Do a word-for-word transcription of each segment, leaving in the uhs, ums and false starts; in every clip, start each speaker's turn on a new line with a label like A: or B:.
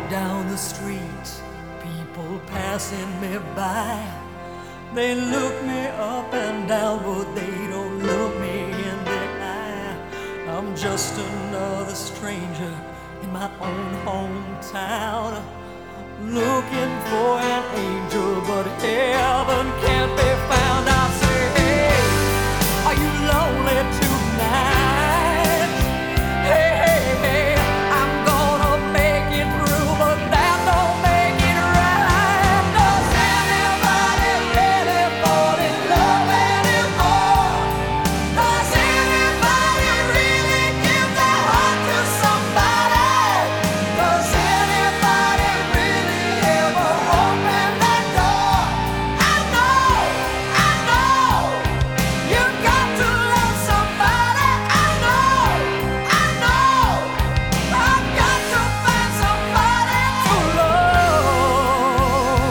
A: down the street, people passing me by. They look me up and down, but they don't look me in the eye. I'm just another stranger in my own hometown, looking for an angel, but heaven can't be found. I say, hey, are you lonely tonight? Hey, hey, hey, I'm gonna make it through, but that don't make it right. Does anybody really fall in love anymore? Does anybody really give their heart to somebody? Does anybody really ever open that door? I know, I know, you've got to love somebody. I know, I know, I've got to find somebody to love.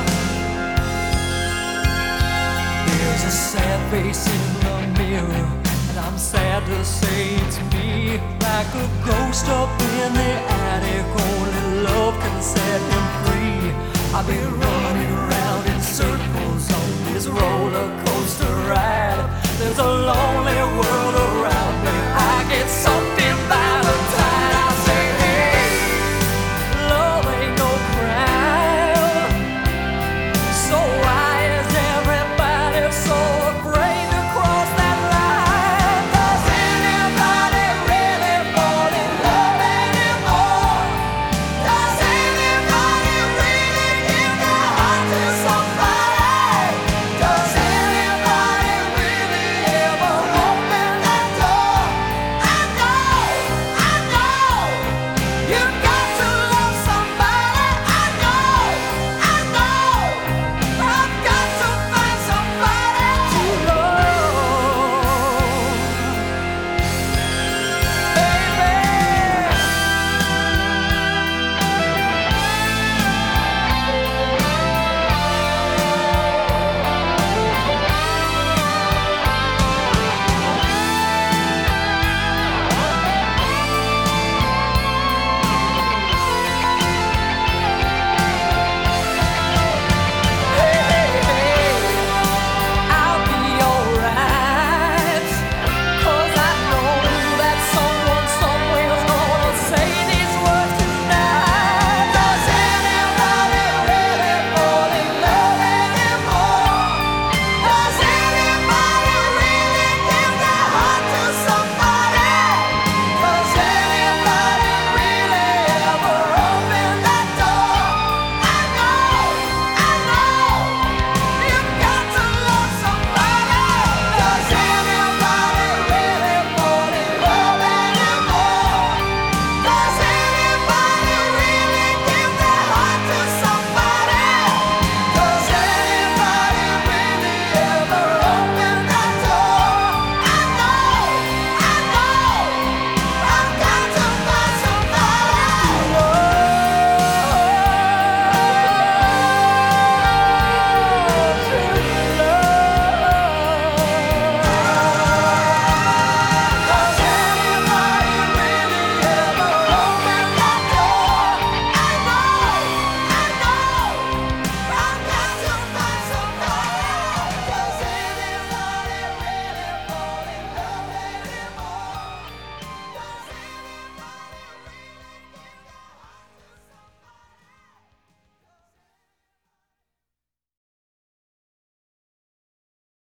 A: There's a sad face in the mirror, and I'm sad to say it's me. Like a ghost up in the attic, only love can set him free. I've been running around in circles on this roller coaster ride. There's a lonely world